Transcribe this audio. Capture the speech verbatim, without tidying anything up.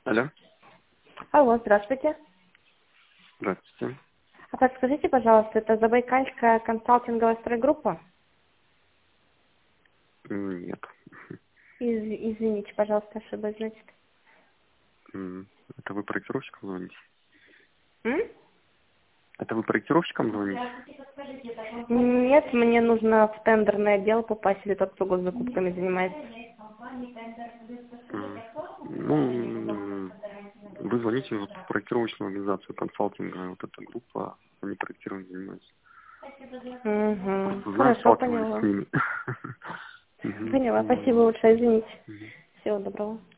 Алло, Алло, здравствуйте. здравствуйте. А подскажите, пожалуйста, это Забайкальская консалтинговая стройгруппа? М, Нет. Из- извините, пожалуйста, ошиблась, значит. М, Это вы проектировщикам звоните? М? Это вы проектировщикам звоните? Нет, мне нужно в тендерный отдел попасть, или тот, кто госзакупками занимается. М, Ну, м, вы звоните вот в проектировочную организацию консалтинга, вот эта группа, они проектированием занимаются. Угу. Просто знаю, Хорошо, сталкивались с поняла. ними. Мгм. Поняла, Ну, спасибо большое, извините. мгм. Всего доброго.